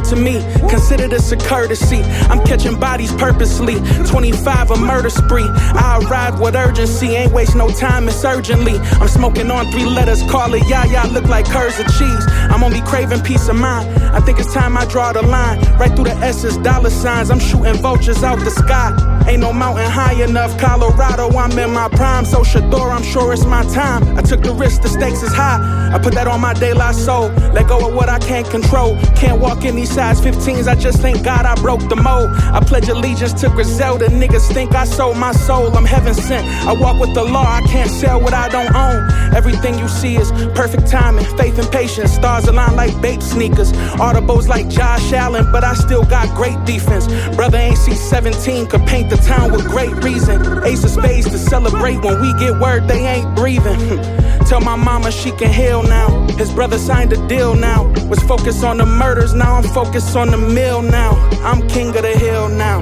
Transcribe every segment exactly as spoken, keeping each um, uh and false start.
to me. Consider this a courtesy. I'm catching bodies purposely. twenty-five a murder spree. I arrived with urgency. Ain't waste no time, it's urgently. I'm smoking on three letters. Call it yah-yah, look like curves of cheese. I'm only craving peace of mind. I think it's time I draw the line. Right through the S's, dollar signs. I'm shooting vultures out the sky. Ain't no mountain high enough. Colorado, I'm in my prime. So Shador, I'm sure it's my time. I took the risk, the stakes is high. I put that on my De La Soul. Let go of what I can't control. Can't walk in these size fifteens. I just thank God I broke the mold. I pledge allegiance to Griselda. Niggas think I sold my soul. I'm heaven sent. I walk with the law. I can't sell what I don't own. Everything you see is perfect timing. Faith and patience. Stars align like Bape sneakers. Audibles like Josh Allen, but I still got great defense. Brother ain't C seventeen could paint the town with great reason. Ace of spades to celebrate. When we get word, they ain't breathing. Tell my mama she can heal now. His brother signed a deal now. Was focused on the murders, now I'm focused on the mill now. I'm king of the hill now.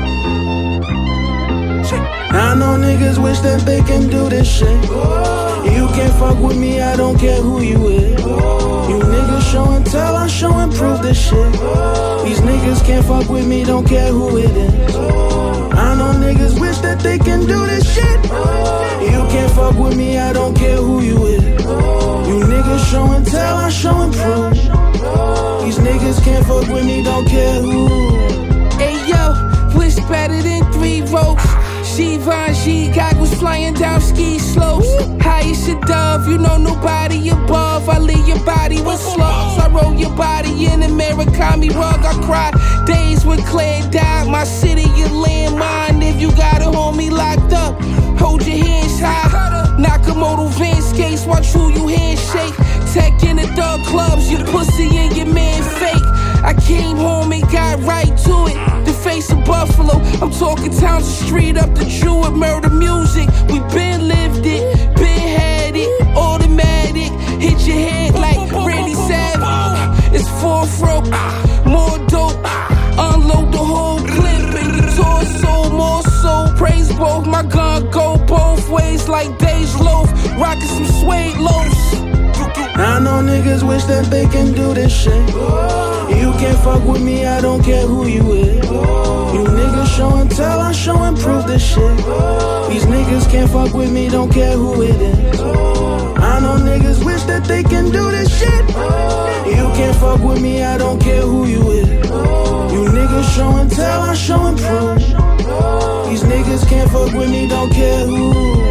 I know niggas wish that they can do this shit. You can't fuck with me, I don't care who you is. You niggas show and tell, I show and prove this shit. These niggas can't fuck with me, don't care who it is. I know niggas wish that they can do this shit. You can't fuck with me, I don't care who you is. You niggas show and tell, I show and prove. These niggas can't fuck with me, don't care who. Hey yo, what's better than three ropes? Givenchy goggles flying down ski slopes. High as a dove, you know nobody above. I leave your body with slugs. I roll your body in a Murakami rug. I cry days when Claire died. My city, your landmine. If you got a homie locked up, hold your hands high. Nakamoto Van skates, watch who you handshake. Tech in the dog clubs, your pussy and your man fake. I came home and got right to it. The face of Buffalo, I'm talking Townsend Street up the Jewett, murder music. We been lived it, been had it, automatic. Hit your head like Randy Savage. It's fourth row, more dope. Unload the whole clip. Torso, more soul. Praise both. My gun go both ways like Dej Loaf. Rockin' some suede loafs. I know niggas wish that they can do this shit. You can't fuck with me, I don't care who you is. You niggas show and tell, I show and prove this shit. These niggas can't fuck with me, don't care who it is. I know niggas wish that they can do this shit. You can't fuck with me, I don't care who you is. You niggas show and tell, I show and prove. These niggas can't fuck with me, don't care who.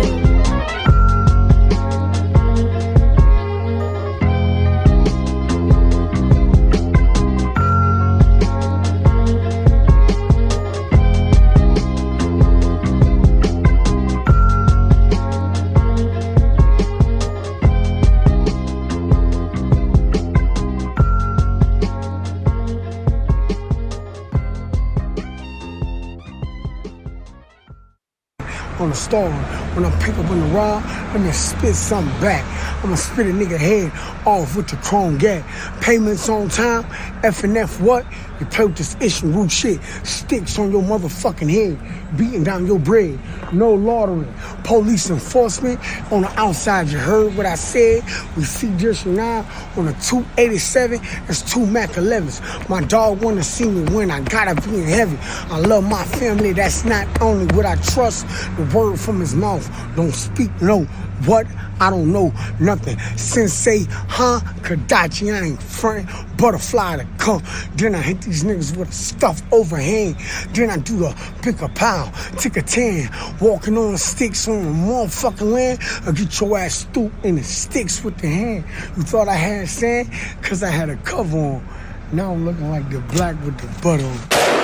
On the store, when I pick up on the rod, let me spit something back. I'ma spit a nigga head off with the chrome gap. Payments on time, F and F what? You play with this issue root shit. Sticks on your motherfucking head, beating down your bread. No lottery, police enforcement on the outside. You heard what I said? We see just now on a two eighty-seven, it's two Mac elevens. My dog wanna see me win, I gotta be in heaven. I love my family, that's not only what I trust. The word from his mouth, don't speak no. What? I don't know nothing. Sensei, huh? Kadachi, I ain't front. Butterfly to come. Then I hit these niggas with a stuff overhand. Then I do the pick a pow, tick a tan. Walking on the sticks on the motherfucking land. I get your ass stooped in the sticks with the hand. You thought I had sand? Cause I had a cover on. Now I'm looking like the black with the butter on.